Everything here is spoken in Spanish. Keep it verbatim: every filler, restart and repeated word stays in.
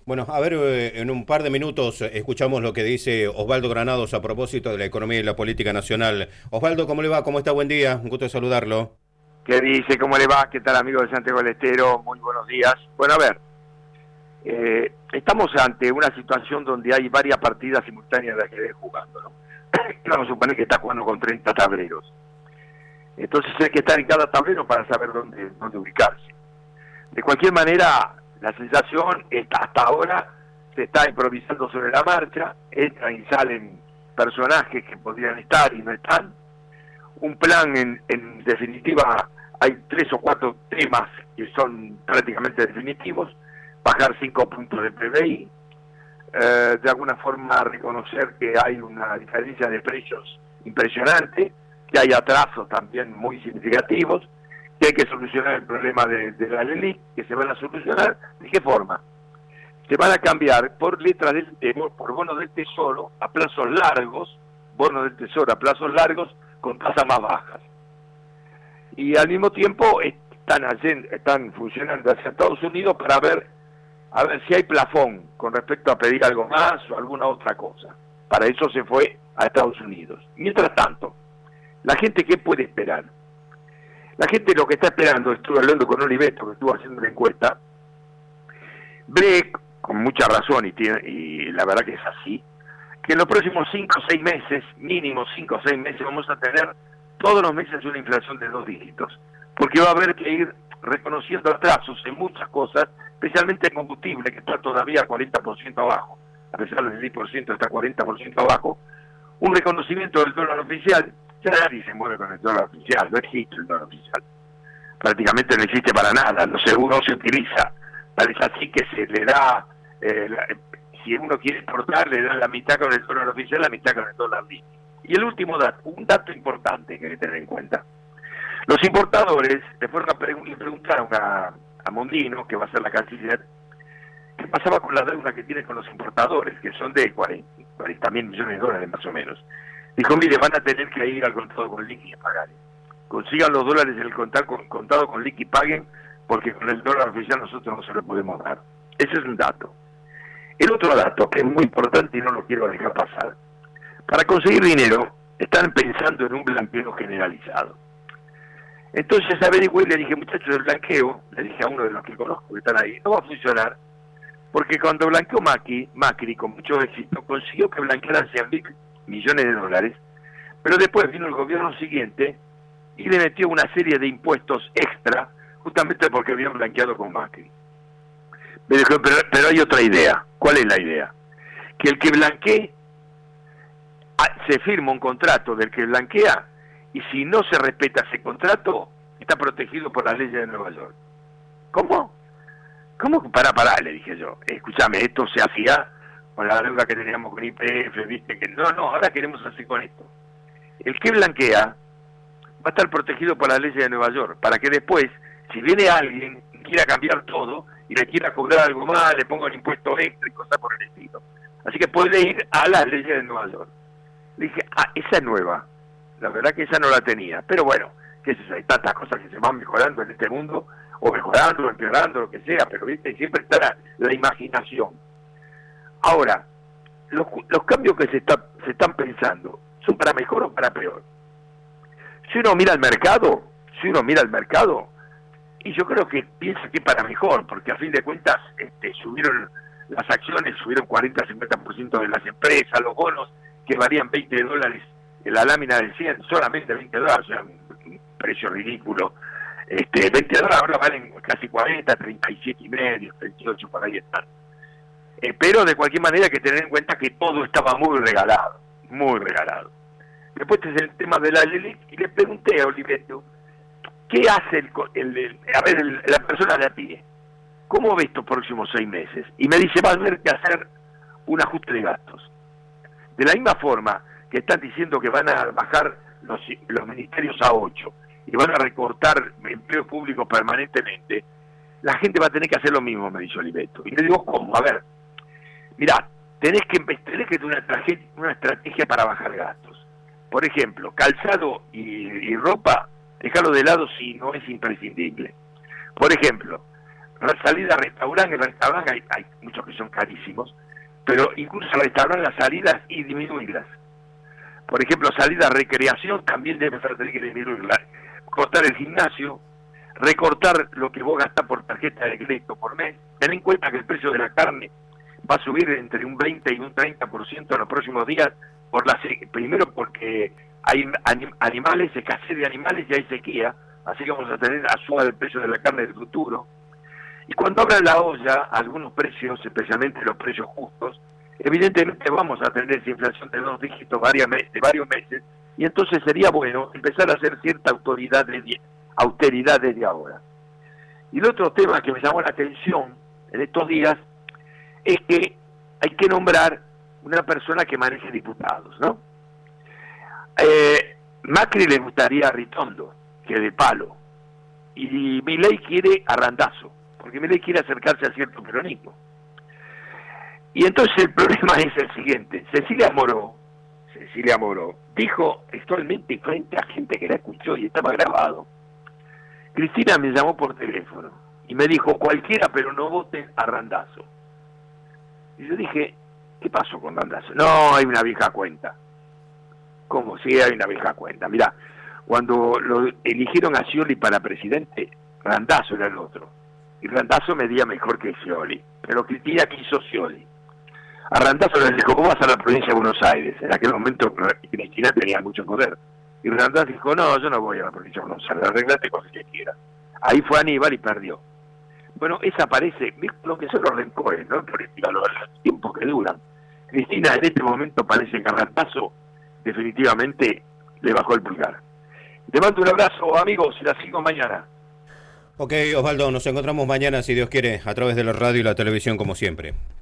Bueno, a ver, eh, en un par de minutos eh, escuchamos lo que dice Osvaldo Granados a propósito de la economía y la política nacional. Osvaldo, ¿cómo le va? ¿Cómo está? Buen día, un gusto de saludarlo. ¿Qué dice? ¿Cómo le va? ¿Qué tal, amigo de Santiago del Estero? Muy buenos días. Bueno, a ver, eh, estamos ante una situación donde hay varias partidas simultáneas de ajedrez jugando, ¿no? Vamos a suponer que está jugando con treinta tableros. Entonces hay que estar en cada tablero para saber dónde, dónde ubicarse. De cualquier manera, la sensación es que hasta ahora se está improvisando sobre la marcha, entran y salen personajes que podrían estar y no están. Un plan, en, en definitiva, hay tres o cuatro temas que son prácticamente definitivos: bajar cinco puntos de P B I, eh, de alguna forma reconocer que hay una diferencia de precios impresionante, que hay atrasos también muy significativos, que hay que solucionar el problema de, de la LELIC, que se van a solucionar. ¿De qué forma? Se van a cambiar por letras del temor, por bonos del tesoro a plazos largos, bonos del tesoro a plazos largos con tasas más bajas. Y al mismo tiempo están, haciendo, están funcionando hacia Estados Unidos para ver a ver si hay plafón con respecto a pedir algo más o alguna otra cosa. Para eso se fue a Estados Unidos. Mientras tanto, la gente, ¿qué puede esperar? La gente lo que está esperando, estuve hablando con Oliveto, que estuvo haciendo la encuesta, ve con mucha razón, y, tiene, y la verdad que es así, que en los próximos cinco o seis meses, mínimo cinco o seis meses, vamos a tener todos los meses una inflación de dos dígitos, porque va a haber que ir reconociendo atrasos en muchas cosas, especialmente en combustible, que está todavía cuarenta por ciento abajo, a pesar del diez por ciento está cuarenta por ciento abajo, un reconocimiento del dólar oficial. Ya nadie se mueve con el dólar oficial, no existe el dólar oficial, prácticamente no existe para nada, los seguros se utiliza, parece así que se le da, eh, la, si uno quiere exportar, le dan la mitad con el dólar oficial, la mitad con el dólar líquido. Y el último dato, un dato importante que hay que tener en cuenta. Los importadores le fueron a pregun- le preguntaron a, a Mondino, que va a ser la canciller, qué pasaba con la deuda que tiene con los importadores, que son de cuarenta mil millones de dólares más o menos. Dijo, mire, van a tener que ir al contado con liqui y pagar. Consigan los dólares del contado con, contado con liqui y paguen, porque con el dólar oficial nosotros no se lo podemos dar. Ese es un dato. El otro dato, que es muy importante y no lo quiero dejar pasar, para conseguir dinero están pensando en un blanqueo generalizado. Entonces averigué y le dije, muchachos, el blanqueo, le dije a uno de los que conozco que están ahí, no va a funcionar, porque cuando blanqueó Macri, Macri con mucho éxito, consiguió que blanquearan cien mil millones de dólares, pero después vino el gobierno siguiente y le metió una serie de impuestos extra, justamente porque habían blanqueado con Macri. Me dijo, pero, pero hay otra idea. ¿Cuál es la idea? Que el que blanquee, se firma un contrato del que blanquea, y si no se respeta ese contrato, está protegido por las leyes de Nueva York. ¿Cómo? ¿Cómo? Pará, pará, le dije yo. Escúchame, esto se hacía con la deuda que teníamos con I P F, viste que no, no, ahora queremos hacer con esto. El que blanquea va a estar protegido por las leyes de Nueva York, para que después, si viene alguien y quiera cambiar todo y le quiera cobrar algo más, le ponga un impuesto extra y cosas por el estilo. Así que puede ir a las leyes de Nueva York. Le dije, ah, esa es nueva. La verdad que esa no la tenía. Pero bueno, qué sé yo, hay tantas cosas que se van mejorando en este mundo, o mejorando, o empeorando, lo que sea, pero viste, siempre está la, la imaginación. Ahora, los, los cambios que se, está, se están pensando, ¿son para mejor o para peor? Si uno mira al mercado, si uno mira al mercado, y yo creo que piensa que para mejor, porque a fin de cuentas este, subieron las acciones, subieron cuarenta a cincuenta por ciento de las empresas, los bonos que valían veinte dólares en la lámina del cien, solamente veinte dólares, o sea, un precio ridículo. Este, veinte dólares ahora valen casi cuarenta, treinta y siete y medio, treinta y ocho, por ahí están. Eh, pero de cualquier manera hay que tener en cuenta que todo estaba muy regalado, muy regalado. Después es el tema de la LELIC, y le pregunté a Oliveto, ¿qué hace el, el, el a ver, el, la persona de a pie? ¿Cómo ve estos próximos seis meses? Y me dice, va a haber que hacer un ajuste de gastos. De la misma forma que están diciendo que van a bajar los, los ministerios a ocho y van a recortar empleo público permanentemente, la gente va a tener que hacer lo mismo, me dice Oliveto. Y le digo, ¿cómo? A ver, mirá, tenés que, tenés que tener una, una estrategia para bajar gastos. Por ejemplo, calzado y, y ropa, dejarlo de lado si no es imprescindible. Por ejemplo, la salida a restaurante, en restaurante hay, hay muchos que son carísimos, pero incluso al restaurante las salidas y disminuirlas. Por ejemplo, salida a recreación también debe tener que disminuirla. Cortar el gimnasio, recortar lo que vos gastás por tarjeta de crédito por mes. Ten en cuenta que el precio de la carne va a subir entre un veinte y un treinta por ciento en los próximos días, por la primero porque hay anim animales, escasez de animales y hay sequía, así que vamos a tener a suba el precio de la carne del futuro. Y cuando abra la olla, algunos precios, especialmente los precios justos, evidentemente vamos a tener esa inflación de dos dígitos varias de varios meses, y entonces sería bueno empezar a hacer cierta autoridad de, austeridad desde ahora. Y el otro tema que me llamó la atención en estos días es que hay que nombrar una persona que maneje diputados, ¿no? Eh, Macri le gustaría a Ritondo, que de palo, y Milei quiere a Randazzo, porque Milei quiere acercarse a cierto peronismo. Y entonces el problema es el siguiente: Cecilia Moró, Cecilia Moró, dijo textualmente frente a gente que la escuchó y estaba grabado, Cristina me llamó por teléfono y me dijo cualquiera pero no voten a Randazzo. Y yo dije, ¿qué pasó con Randazzo? No, hay una vieja cuenta. ¿Cómo? Sí, hay una vieja cuenta. Mirá, cuando lo eligieron a Scioli para presidente, Randazzo era el otro. Y Randazzo medía mejor que Scioli. Pero Cristina quiso Scioli. A Randazzo le dijo, ¿cómo vas a la provincia de Buenos Aires? En aquel momento Cristina tenía mucho poder. Y Randazzo dijo, no, yo no voy a la provincia de Buenos Aires, arreglate con lo que quieras. Ahí fue Aníbal y perdió. Bueno, esa parece, lo que son los rencores, ¿no? Por el tiempo que duran. Cristina en este momento parece que a Randazzo definitivamente le bajó el pulgar. Te mando un abrazo, amigos, y la sigo mañana. Ok, Osvaldo, nos encontramos mañana, si Dios quiere, a través de la radio y la televisión, como siempre.